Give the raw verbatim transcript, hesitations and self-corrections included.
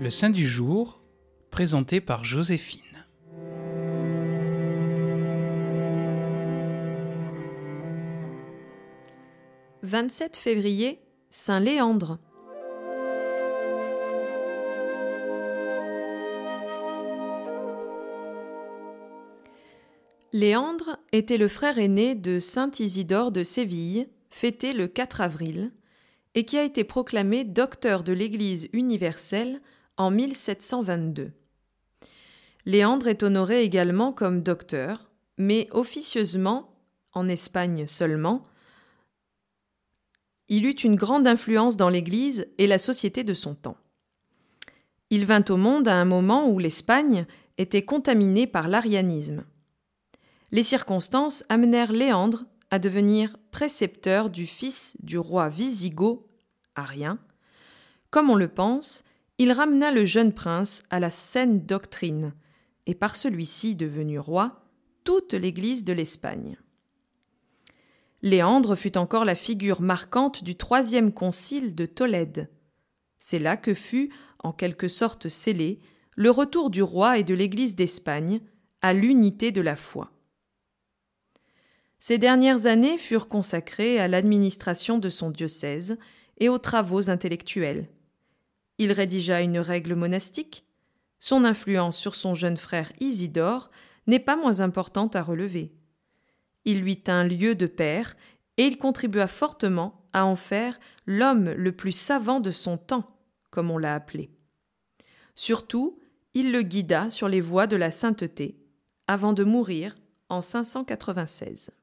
Le saint du jour, présenté par Joséphine. vingt-sept février, Saint Léandre. Léandre était le frère aîné de saint Isidore de Séville, fêté le quatre avril, et qui a été proclamé docteur de l'Église universelle en mille sept cent vingt-deux. Léandre est honoré également comme docteur, mais officieusement, en Espagne seulement. Il eut une grande influence dans l'Église et la société de son temps. Il vint au monde à un moment où l'Espagne était contaminée par l'arianisme. Les circonstances amenèrent Léandre à devenir précepteur du fils du roi wisigoth, arien. Comme on le pense, il ramena le jeune prince à la saine doctrine, et par celui-ci devenu roi, toute l'Église de l'Espagne. Léandre fut encore la figure marquante du troisième concile de Tolède. C'est là que fut, en quelque sorte scellé, le retour du roi et de l'Église d'Espagne à l'unité de la foi. Ces dernières années furent consacrées à l'administration de son diocèse et aux travaux intellectuels. Il rédigea une règle monastique. Son influence sur son jeune frère Isidore n'est pas moins importante à relever. Il lui tint lieu de père et il contribua fortement à en faire l'homme le plus savant de son temps, comme on l'a appelé. Surtout, il le guida sur les voies de la sainteté, avant de mourir en cinq cent quatre-vingt-seize.